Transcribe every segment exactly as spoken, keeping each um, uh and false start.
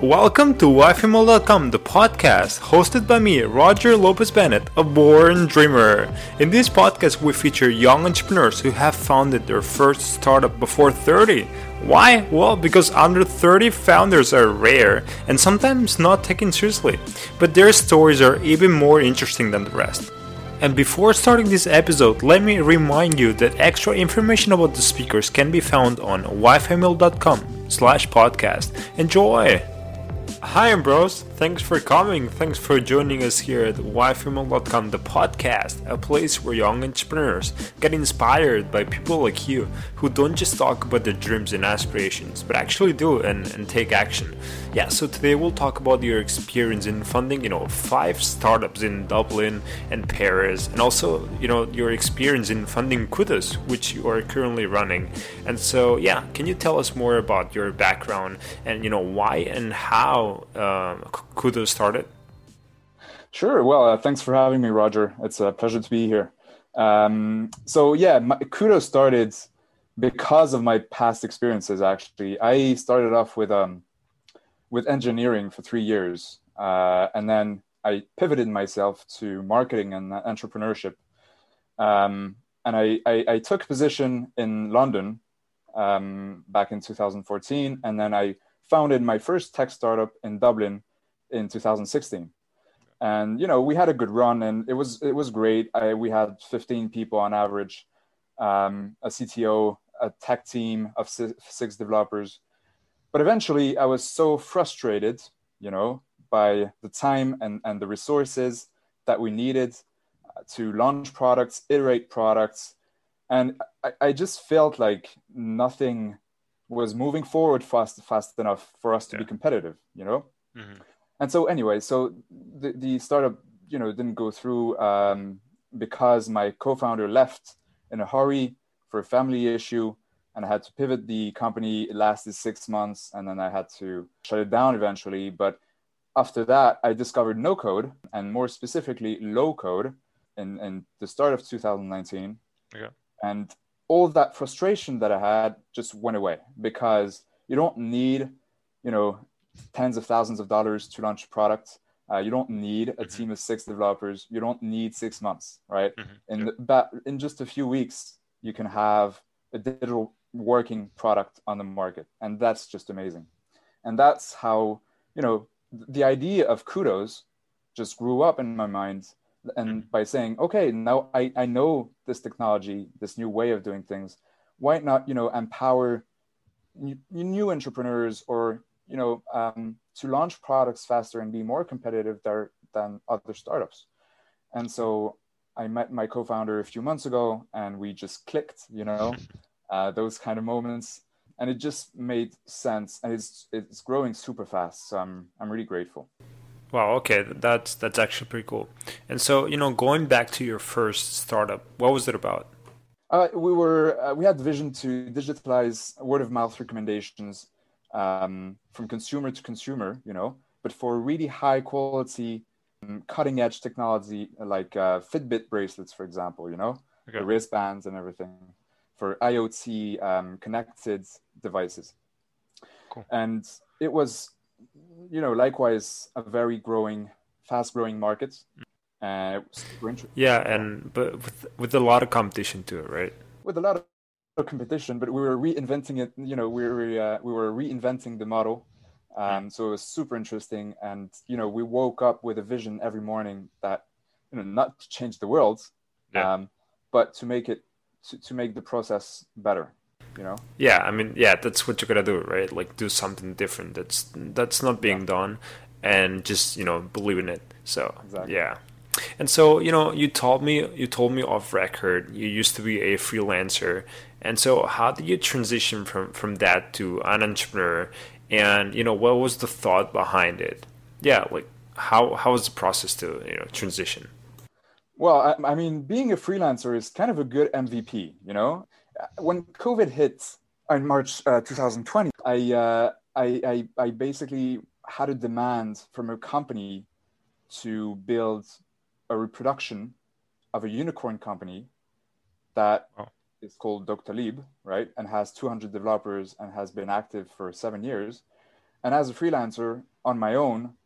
Welcome to Y F M L dot com, the podcast, hosted by me, Roger Lopez Bennett, a born dreamer. In this podcast, we feature young entrepreneurs who have founded their first startup before thirty. Why? Well, because under thirty founders are rare and sometimes not taken seriously, but their stories are even more interesting than the rest. And before starting this episode, let me remind you that extra information about the speakers can be found on Y F M L dot com slash podcast. Enjoy! Hi, bros. Thanks for coming. Thanks for joining us here at Y F M L dot com, the podcast, a place where young entrepreneurs get inspired by people like you who don't just talk about their dreams and aspirations, but actually do and, and take action. Yeah, so today we'll talk about your experience in funding, you know, five startups in Dublin and Paris, and also, you know, your experience in funding Kudos, which you are currently running. And so, yeah, can you tell us more about your background and, you know, why and how um, Kudos started? Sure. Well, uh, thanks for having me, Roger. It's a pleasure to be here. Um, so yeah, my, Kudos started because of my past experiences. Actually, I started off with um with engineering for three years, uh, and then I pivoted myself to marketing and entrepreneurship. Um, and I, I I took a position in London um, back in two thousand fourteen, and then I founded my first tech startup in Dublin in two thousand sixteen. And, you know, we had a good run and it was, it was great. I, we had fifteen people on average, um, a C T O, a tech team of six, six developers. But eventually I was so frustrated, you know, by the time and, and the resources that we needed to launch products, iterate products. And I, I just felt like nothing was moving forward fast, fast enough for us to yeah. be competitive, you know? Mm-hmm. And so anyway, so the, the startup, you know, didn't go through um, because my co-founder left in a hurry for a family issue, and I had to pivot the company. It lasted six months, and then I had to shut it down eventually. But after that, I discovered no code, and more specifically, low code in, in the start of two thousand nineteen. Okay. And all that frustration that I had just went away because you don't need, you know, tens of thousands of dollars to launch a product. Uh, you don't need a mm-hmm. team of six developers. You don't need six months, right? Mm-hmm. In, the, ba- in just a few weeks, you can have a digital working product on the market. And that's just amazing. And that's how, you know, the idea of Kudos just grew up in my mind. And mm-hmm. by saying, okay, now I, I know this technology, this new way of doing things, why not, you know, empower new, new entrepreneurs or you know, um, to launch products faster and be more competitive there than other startups. And so I met my co-founder a few months ago and we just clicked, you know, uh, those kind of moments. And it just made sense and it's it's growing super fast. So I'm I'm really grateful. Wow, okay, that's that's actually pretty cool. And so, you know, going back to your first startup, what was it about? Uh, we were uh, we had the vision to digitalize word of mouth recommendations Um, from consumer to consumer, you know, but for really high quality, um, cutting edge technology like uh, Fitbit bracelets, for example, you know, okay. the wristbands and everything for IoT um, connected devices. Cool. And it was, you know, likewise a very growing, fast growing market. Uh, it was super interesting. Yeah, and but with, with a lot of competition to it, right? With a lot of competition, but we were reinventing it. You know, we were uh, we were reinventing the model, um, so it was super interesting. And you know, we woke up with a vision every morning that you know not to change the world, yeah. um, but to make it to, to make the process better. You know. Yeah, I mean, yeah, that's what you're gonna do, right? Like do something different. That's that's not being yeah. done, and just you know believe in it. So exactly. yeah. And so, you know, you told me you told me off record you used to be a freelancer. And so how did you transition from, from that to an entrepreneur? And, you know, what was the thought behind it? Yeah, like how how was the process to, you know, transition? Well, I, I mean, being a freelancer is kind of a good M V P, you know? When COVID hit in March uh, twenty twenty, I, uh, I, I I basically had a demand from a company to build a reproduction of a unicorn company that oh. is called Doctolib, right? And has two hundred developers and has been active for seven years. And as a freelancer, on my own,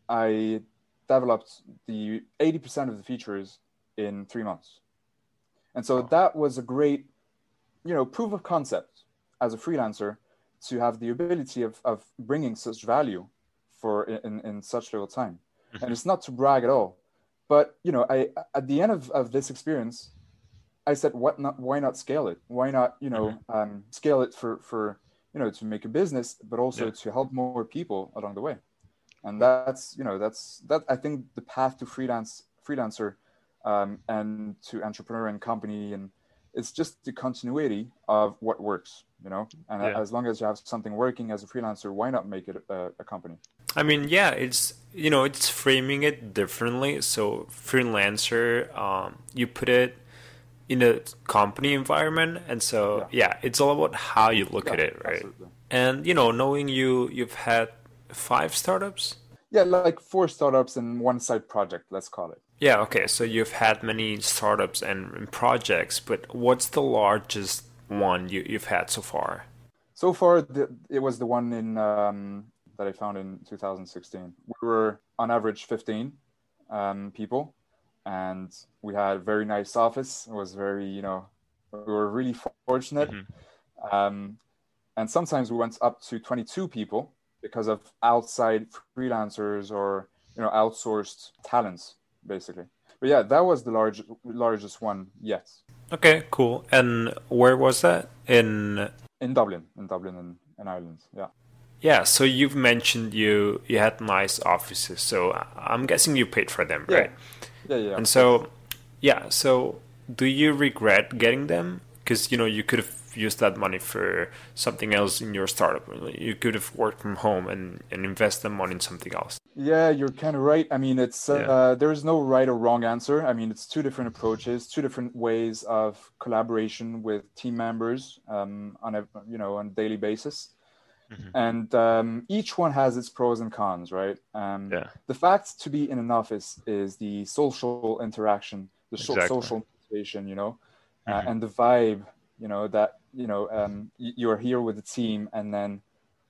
I developed the eighty percent of the features in three months. And so that was a great, you know, proof of concept as a freelancer to have the ability of, of bringing such value for in, in such little time. Mm-hmm. And it's not to brag at all, but, you know, I, at the end of, of this experience, I said, what not, why not scale it? Why not, you know, mm-hmm. um, scale it for, for, you know, to make a business, but also yeah. to help more people along the way. And that's, you know, that's, that I think the path to freelance freelancer um, and to entrepreneur and company, and it's just the continuity of what works, you know, and yeah. as long as you have something working as a freelancer, why not make it a, a company? I mean, yeah, it's, you know, it's framing it differently. So freelancer, um, you put it in a company environment. And so, yeah, yeah it's all about how you look yeah, at it, right? Absolutely. And, you know, knowing you, you've had five startups? Yeah, like four startups and one side project, let's call it. Yeah, okay. So you've had many startups and, and projects, but what's the largest one you, you've had so far? So far, the, it was the one in um, that I found in two thousand sixteen. We were on average fifteen um, people, and we had a very nice office. It was very, you know, we were really fortunate. Mm-hmm. Um, and sometimes we went up to twenty-two people because of outside freelancers or, you know, outsourced talents, basically. But yeah, that was the large, largest one yet. Okay, cool. And where was that? In in Dublin, in Dublin and in, in Ireland. Yeah. Yeah. So you've mentioned you you had nice offices. So I'm guessing you paid for them, right? Yeah, yeah. yeah. And so, yeah. So do you regret getting them? Because, you know, you could have used that money for something else in your startup. You could have worked from home and, and invest the money in something else. Yeah, you're kind of right. I mean, it's uh, yeah. uh, there's no right or wrong answer. I mean, it's two different approaches, two different ways of collaboration with team members um, on a you know on a daily basis, mm-hmm. and um, each one has its pros and cons, right? Um, yeah. The fact to be in an office is the social interaction, the exactly. social motivation, you know, mm-hmm. uh, and the vibe. You know that you know um, you're here with the team, and then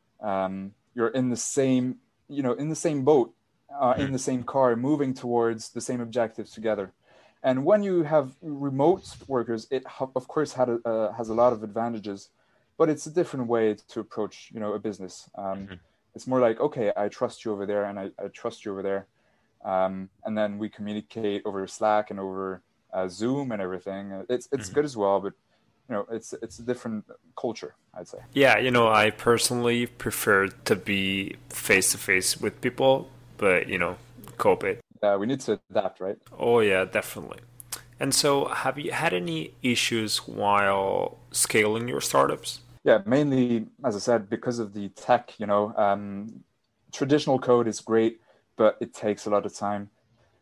um, you're in the same. you know, in the same boat, uh, in the same car, moving towards the same objectives together. And when you have remote workers, it of course had a, uh, has a lot of advantages, but it's a different way to approach, you know, a business. Um, mm-hmm. It's more like, okay, I trust you over there, and I, I trust you over there. Um, and then we communicate over Slack and over uh, Zoom and everything. It's it's mm-hmm. good as well, but you know, it's it's a different culture, I'd say. Yeah, you know, I personally prefer to be face to face with people, but you know, COVID. Yeah, we need to adapt, right? Oh yeah, definitely. And so, have you had any issues while scaling your startups? Yeah, mainly, as I said, because of the tech. You know, um, traditional code is great, but it takes a lot of time,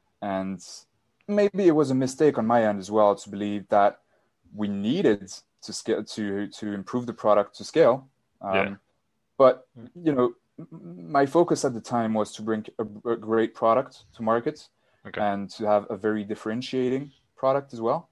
and maybe it was a mistake on my end as well to believe that we needed to scale to to improve the product to scale, um, yeah. but you know, my focus at the time was to bring a, a great product to market, okay. and to have a very differentiating product as well,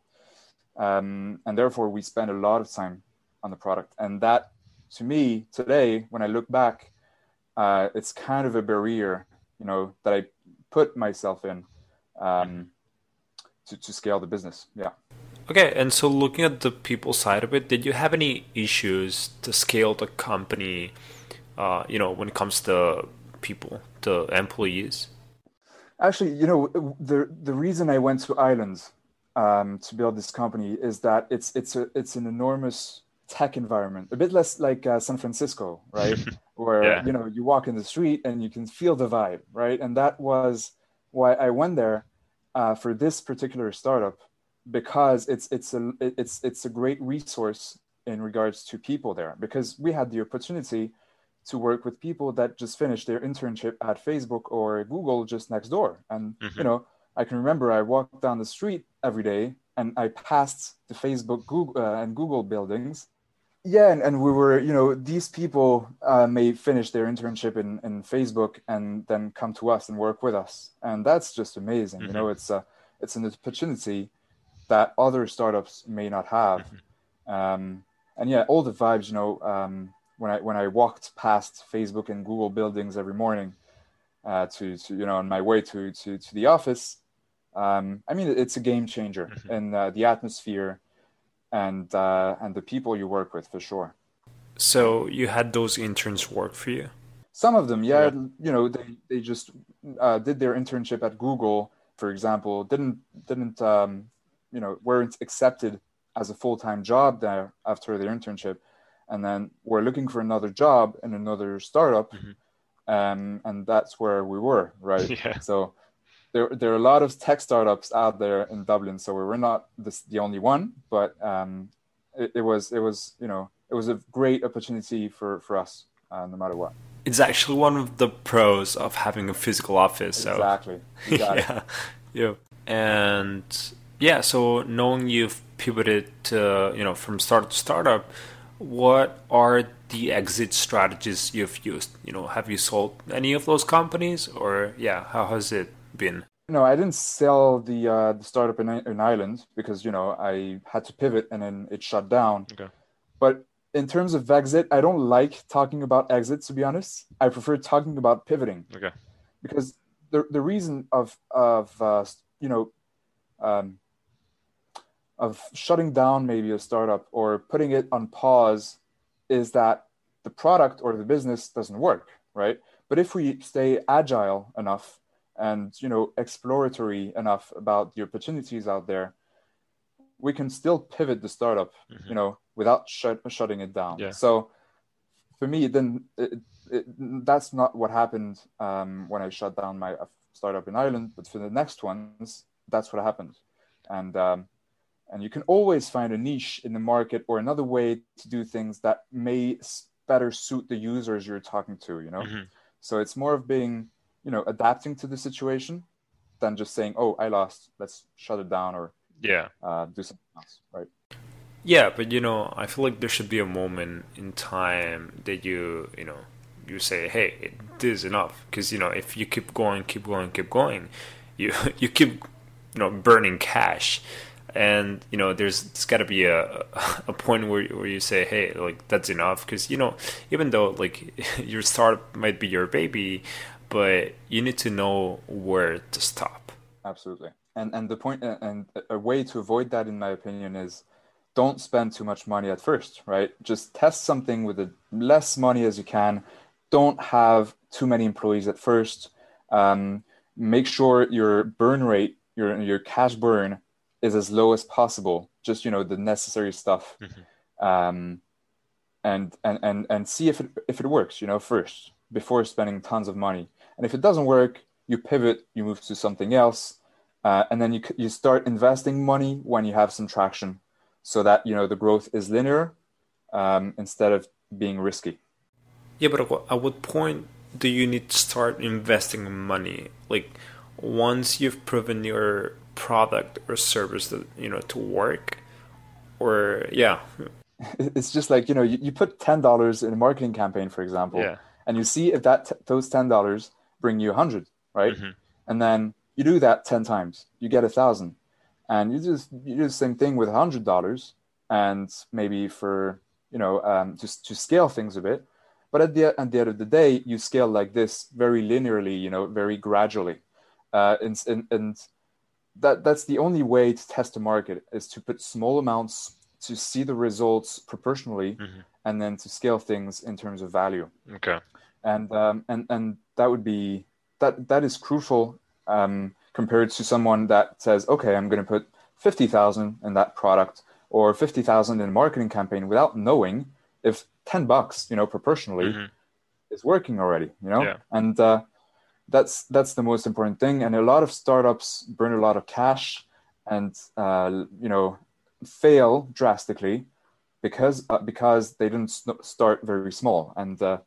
um, and therefore we spent a lot of time on the product, and that, to me today, when I look back, uh, it's kind of a barrier, you know, that I put myself in um, to to scale the business. Yeah. Okay, and so looking at the people side of it, did you have any issues to scale the company, uh, you know, when it comes to people, to employees? Actually, you know, the the reason I went to Ireland um, to build this company is that it's it's a it's an enormous tech environment, a bit less like uh, San Francisco, right? Where, yeah. you know, you walk in the street and you can feel the vibe, right? And that was why I went there uh, for this particular startup. Because it's it's a it's it's a great resource in regards to people there, because we had the opportunity to work with people that just finished their internship at Facebook or Google just next door. And mm-hmm. you know, I can remember I walked down the street every day and I passed the Facebook Google uh, and Google buildings. Yeah, and, and we were, you know, these people uh, may finish their internship in, in Facebook and then come to us and work with us, and that's just amazing. Mm-hmm. You know, it's a it's an opportunity that other startups may not have. Mm-hmm. Um, and yeah, all the vibes, you know, um, when I when I walked past Facebook and Google buildings every morning, uh, to, to, you know, on my way to, to, to the office, um, I mean, it's a game changer mm-hmm. in uh, the atmosphere and uh, and the people you work with, for sure. So you had those interns work for you? Some of them, yeah. yeah. You know, they, they just uh, did their internship at Google, for example, didn't, didn't um, you know, weren't accepted as a full-time job there after their internship, and then were looking for another job in another startup, mm-hmm. um, and that's where we were, right? Yeah. So there, there are a lot of tech startups out there in Dublin, so we were not this, the only one, but um, it, it was, it was, you know, it was a great opportunity for, for us, uh, no matter what. It's actually one of the pros of having a physical office. So. Exactly. exactly. yeah. Yeah. And yeah, so knowing you've pivoted to, you know, from startup to startup, what are the exit strategies you've used? You know, have you sold any of those companies, or yeah, how has it been? No, I didn't sell the uh, the startup in, in Ireland because, you know, I had to pivot and then it shut down. Okay. But in terms of exit, I don't like talking about exits, to be honest. I prefer talking about pivoting. Okay. Because the the reason of of uh, you know um, of shutting down maybe a startup or putting it on pause is that the product or the business doesn't work, right? But if we stay agile enough and, you know, exploratory enough about the opportunities out there, we can still pivot the startup, mm-hmm. you know, without shut, shutting it down. Yeah. So for me, then it, it, that's not what happened um, when I shut down my startup in Ireland. But for the next ones, that's what happened. And um, and you can always find a niche in the market or another way to do things that may better suit the users you're talking to, you know? Mm-hmm. So it's more of being, you know, adapting to the situation than just saying, oh, I lost, let's shut it down or yeah, uh, do something else, right? Yeah, but, you know, I feel like there should be a moment in time that you, you know, you say, hey, this is enough. Because, you know, if you keep going, keep going, keep going, you you keep, you know, burning cash. And, you know, there's, there's got to be a a point where where you say, hey, like, that's enough. Because, you know, even though, like, your startup might be your baby, but you need to know where to stop. Absolutely. And and the point, and a way to avoid that, in my opinion, is don't spend too much money at first, right? Just test something with the less money as you can. Don't have too many employees at first. Um, make sure your burn rate, your your cash burn, is as low as possible. Just, you know, the necessary stuff, mm-hmm. um, and and and and see if it if it works, you know, first before spending tons of money. And if it doesn't work, you pivot, you move to something else, uh, and then you you start investing money when you have some traction, so that, you know, the growth is linear um, instead of being risky. Yeah, but at what point do you need to start investing money? Like, once you've proven your product or service that, you know, to work, or yeah, it's just like, you know, you, you put ten dollars in a marketing campaign, for example, yeah. and you see if that t- those ten dollars bring you a hundred, right? Mm-hmm. And then you do that ten times, you get a thousand, and you just you do the same thing with a hundred dollars, and maybe for, you know, um, just to scale things a bit. But at the at the end of the day, you scale like this very linearly, you know, very gradually, uh, and and, and that that's the only way to test the market, is to put small amounts to see the results proportionally, mm-hmm. and then to scale things in terms of value. Okay. And um, and and that would be that that is crucial um, compared to someone that says, okay, I'm going to put fifty thousand in that product or fifty thousand in a marketing campaign without knowing if ten bucks, you know, proportionally, mm-hmm. is working already, you know, yeah. and uh, that's that's the most important thing. And a lot of startups burn a lot of cash and uh, you know, fail drastically because uh, because they didn't start very small. And uh,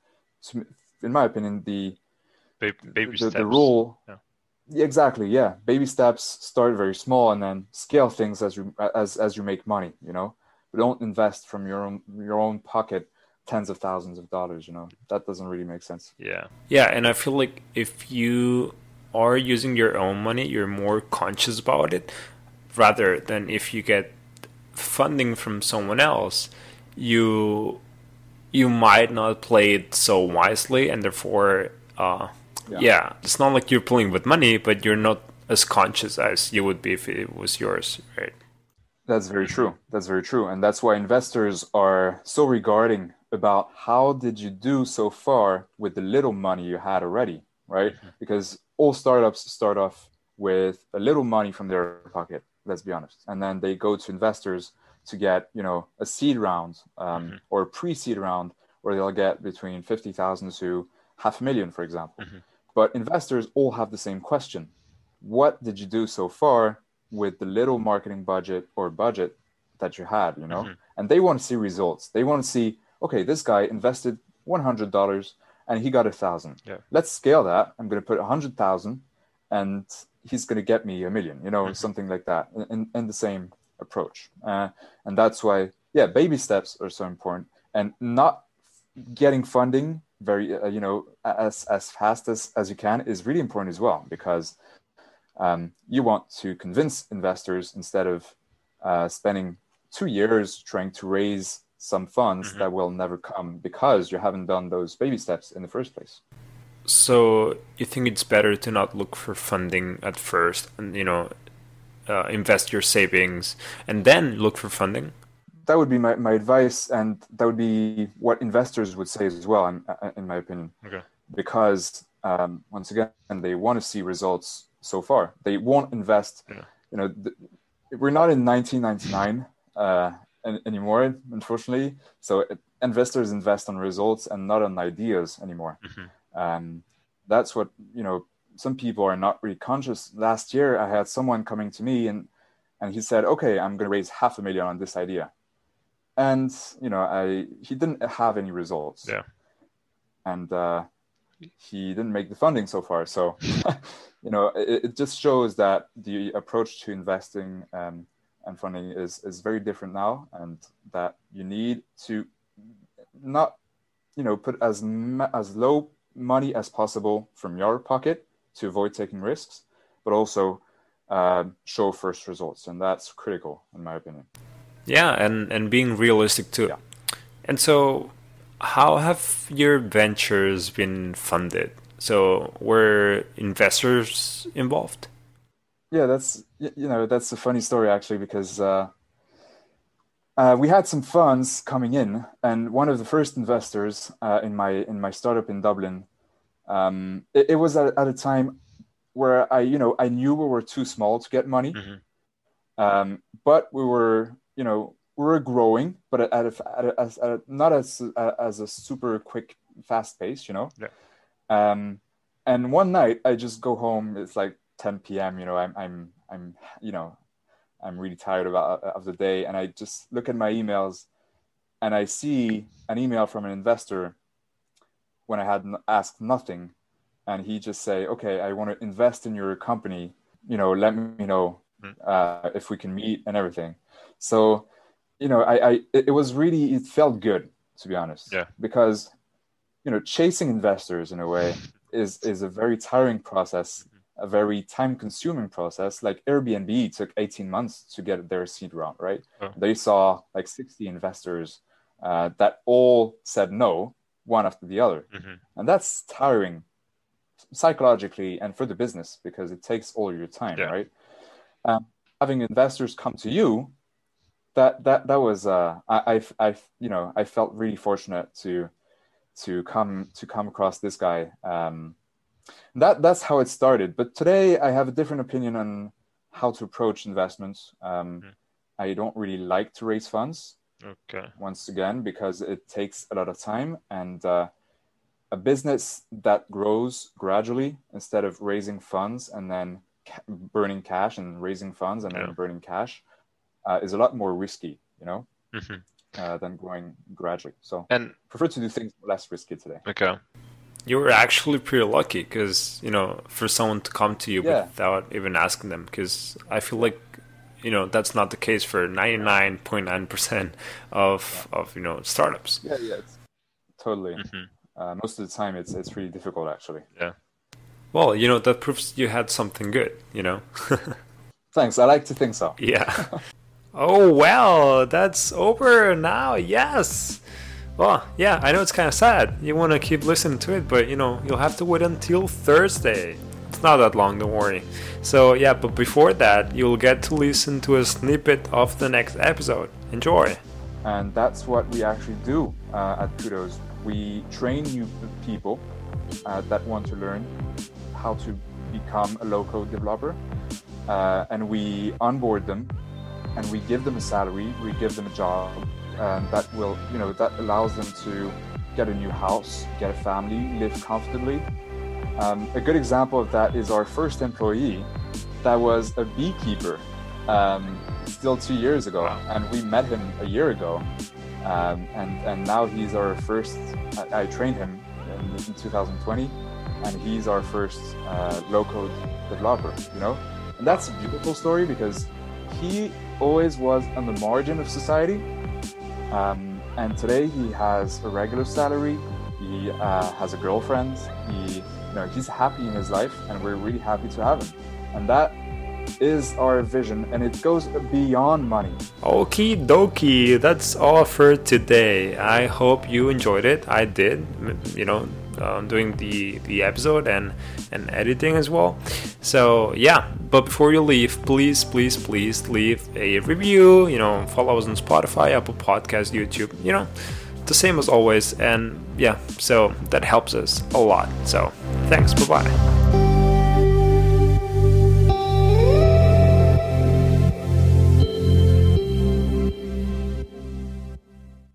in my opinion, the baby, baby the, steps. the rule, yeah. exactly, yeah, baby steps. Start very small and then scale things as you as as you make money, you know. But don't invest from your own your own pocket tens of thousands of dollars, you know. That doesn't really make sense. Yeah. Yeah, and I feel like if you are using your own money, you're more conscious about it, rather than if you get funding from someone else, you you might not play it so wisely, and therefore uh, Yeah. yeah, it's not like you're playing with money, but you're not as conscious as you would be if it was yours, right? That's very true. That's very true. And that's why investors are so regarding about how did you do so far with the little money you had already, right? Mm-hmm. Because all startups start off with a little money from their pocket, let's be honest. And then they go to investors to get, you know, a seed round um, mm-hmm. or a pre-seed round where they'll get between fifty thousand to half a million, for example. Mm-hmm. But investors all have the same question. What did you do so far with the little marketing budget or budget that you had, you know? Mm-hmm. And they want to see results. They want to see, okay, this guy invested one hundred dollars and he got a thousand. Yeah. Let's scale that. I'm going to put a hundred thousand and he's going to get me a million, you know, mm-hmm. something like that in, in the same approach. Uh, and that's why, yeah, baby steps are so important, and not getting funding very, uh, you know, as, as fast as, as you can is really important as well, because um, you want to convince investors instead of uh, spending two years trying to raise some funds mm-hmm. that will never come because you haven't done those baby steps in the first place. So you think it's better to not look for funding at first and, you know, uh, invest your savings and then look for funding? That would be my, my advice, and that would be what investors would say as well, in, in my opinion. Okay. Because, um, once again, they want to see results so far. They won't invest, yeah. you know, th- we're not in nineteen ninety-nine uh, anymore, unfortunately. So it, investors invest on results and not on ideas anymore. Mm-hmm. Um, that's what, you know, some people are not really conscious. Last year, I had someone coming to me and, and he said, okay, I'm going to raise half a million on this idea. And, you know, I he didn't have any results. Yeah. And uh, he didn't make the funding so far. So, you know, it, it just shows that the approach to investing um, and funding is, is very different now, and that you need to not, you know, put as as low money as possible from your pocket to avoid taking risks, but also uh, show first results. And that's critical, in my opinion. Yeah, and, and being realistic too. Yeah. And so how have your ventures been funded? So were investors involved? Yeah, that's, you know, that's a funny story actually, because uh, uh, we had some funds coming in, and one of the first investors uh, in my in my startup in Dublin, um, it, it was at, at a time where I, you know, I knew we were too small to get money, mm-hmm. um, but we were, you know, we were growing, but at a, at a, as a, not as a, as a super quick, fast pace, you know. Yeah. Um, and one night I just go home. It's like ten p.m. You know, I'm I'm I'm you know, I'm really tired of of the day, and I just look at my emails, and I see an email from an investor when I had asked nothing, and he just say, "Okay, I want to invest in your company. You know, let me know uh, if we can meet and everything." So, you know, I, I it was really, it felt good, to be honest. Yeah. Because, you know, chasing investors in a way is is a very tiring process, a very time-consuming process. Like Airbnb took eighteen months to get their seed round, right? Oh. They saw like sixty investors uh, that all said no, one after the other. Mm-hmm. And that's tiring psychologically and for the business, because it takes all your time, yeah. right? Um, having investors come to you, that that that was uh, I, I I you know I felt really fortunate to to come to come across this guy. Um, that that's how it started. But today I have a different opinion on how to approach investments. Um, mm. I don't really like to raise funds. Okay. Once again, because it takes a lot of time, and uh, a business that grows gradually instead of raising funds and then ca- burning cash and raising funds and yeah. then burning cash uh, is a lot more risky, you know, mm-hmm. uh, than growing gradually. So and prefer to do things less risky today. Okay. You were actually pretty lucky, because, you know, for someone to come to you yeah. without even asking them, because I feel like, you know, that's not the case for ninety-nine point nine percent of, yeah. of, you know, startups. Yeah, yeah, it's, totally. Mm-hmm. Uh, most of the time, it's it's really difficult, actually. Yeah. Well, you know, that proves you had something good, you know? Thanks. I like to think so. Yeah. Oh, well, that's over now. Yes. Well, yeah, I know it's kind of sad. You want to keep listening to it, but you know, you'll have to wait until Thursday. It's not that long, don't worry. So yeah, but before that, you'll get to listen to a snippet of the next episode. Enjoy. And that's what we actually do uh, at Kudos. We train new people uh, that want to learn how to become a low-code developer, uh, and we onboard them, and we give them a salary, we give them a job, and that will, you know, that allows them to get a new house, get a family, live comfortably. Um, a good example of that is our first employee that was a beekeeper um, still two years ago, and we met him a year ago, um, and, and now he's our first, I, I trained him in, in two thousand twenty, and he's our first uh, low-code developer, you know? And that's a beautiful story because he always was on the margin of society. Um, and today he has a regular salary, he uh, has a girlfriend, he, you know, he's happy in his life, and we're really happy to have him. And that is our vision, and it goes beyond money. Okie dokie, that's all for today. I hope you enjoyed it. I did, you know, uh, doing the, the episode and, and editing as well. So yeah, but before you leave, please, please, please leave a review, you know, follow us on Spotify, Apple Podcasts, YouTube, you know, the same as always. And yeah, so that helps us a lot. So thanks, bye-bye.